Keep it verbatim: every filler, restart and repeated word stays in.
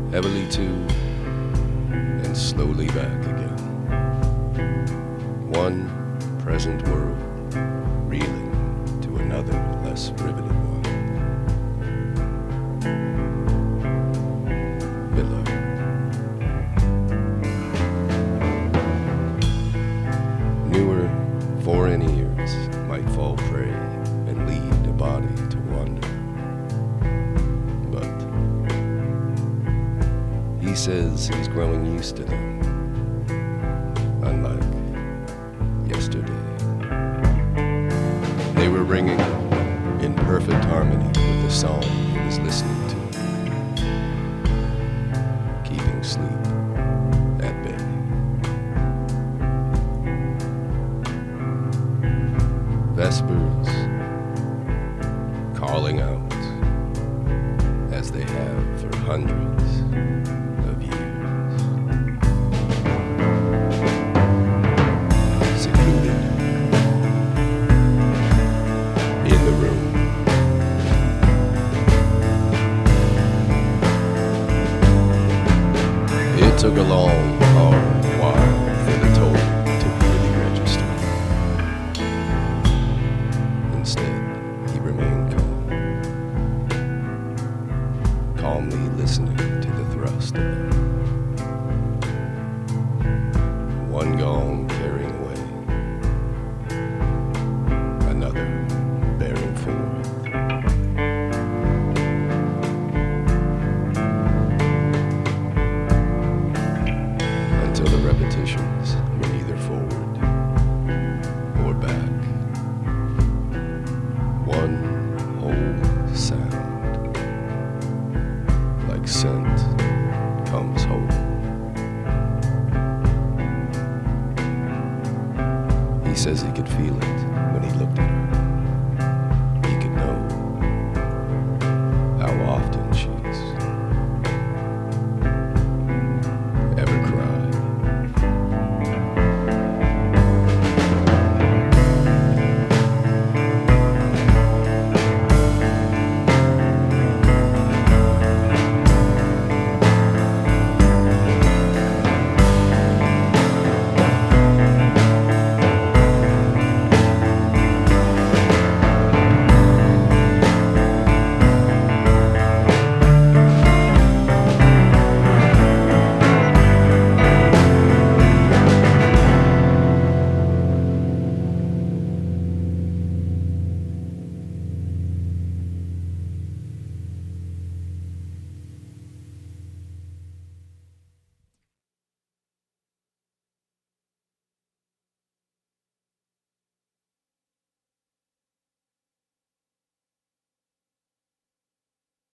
heavily to, and slowly back again. One present world reeling to another less riveted one. Below. Newer foreign ears might fall prey and lead a body to wander. But he says he's growing used to them, unlike yesterday. They were ringing in perfect harmony with the song he was listening to, keeping sleep at bay. Vespers calling out as they have for hundreds of years. Secluded in the room. It took a long, hard while for the toll to really register. Instead, he remained calm, calmly listening to the thrust of them. One gong carrying away, another bearing forth. Until the repetitions were neither forward or back. One whole sound, like scent, comes whole. He says he could feel it when he looked at her.